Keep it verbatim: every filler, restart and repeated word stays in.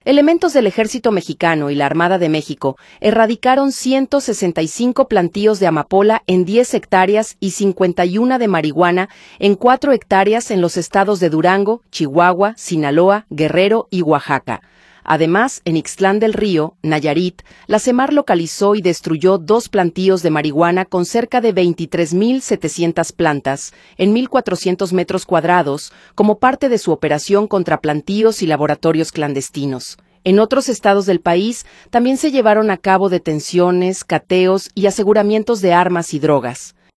Elementos del Ejército Mexicano y la Armada de México erradicaron ciento sesenta y cinco plantíos de amapola en diez hectáreas y cincuenta y una de marihuana en cuatro hectáreas en los estados de Durango, Chihuahua, Sinaloa, Guerrero y Oaxaca. Además, en Ixtlán del Río, Nayarit, la SEMAR localizó y destruyó dos plantíos de marihuana con cerca de veintitrés mil setecientas plantas en mil cuatrocientos metros cuadrados como parte de su operación contra plantíos y laboratorios clandestinos. En otros estados del país también se llevaron a cabo detenciones, cateos y aseguramientos de armas y drogas.